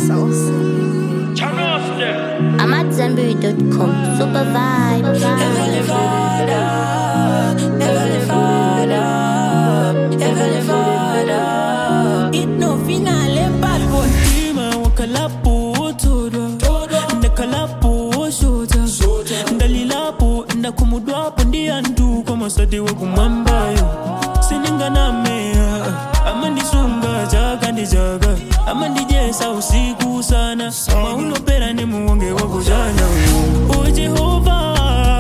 I'm at Zenberry.com. Super vibes. Heavenly Father, Heavenly Father, Heavenly Father. It no finale bad boy. Ima wakalapo todo, ndakalapo shota, ndalilapo ndakumudwapo ndiandu kwa masade wa kumambayo. Siningana mea, amandisunga jaga ndijaga, amandijesa usiku sana, mauno pera ni muonge wa kujanya. Oh Jehovah,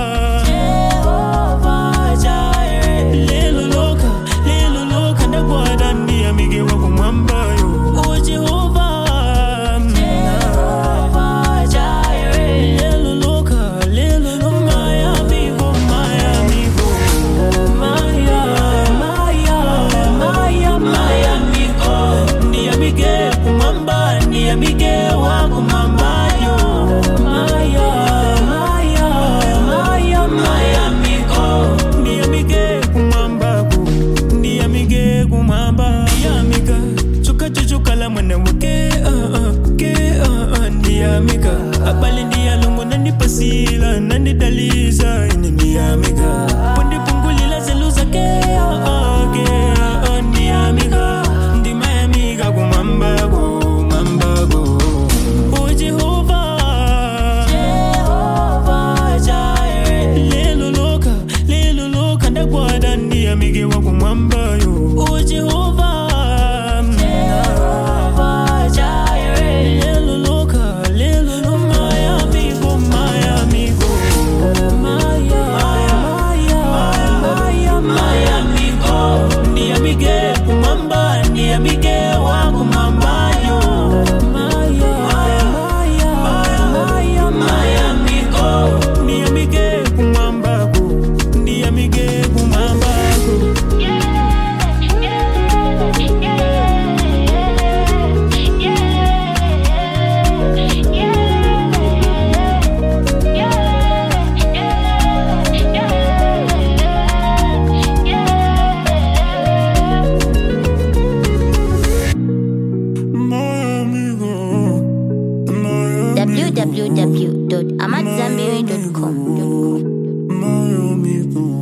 Jehovah Jireh, lelo loka ndakwada ndi amige wa kumambayo. Oh Jehovah, Jehovah Jireh, lelo loka my amigo, my amigo, ndi amige kumamba, ndi amige wa kumambayo. My amigo, ndi amige kumambako, ndi amige kumamba, ndi amiga chuka la mwana wake, ndi amiga abale ndi alongo nandi pasila nandi daliza ini ndi amiga pondi pungulila zeluza ke ndi amiga ndi my amiga kumambako. Oh Jehovah, Jehovah Jireh, lelo loka ndakwada ndi amige wa kumambayo. Oh Jehovah, Jehovah Jireh, lelo loka my amigo, my amigo, ndi amige kumamba, ndi amige wa kumambayo. My amigo, ndi amige kumambako, ndi amige kumambako. www.amatzambiri.com. My amigo.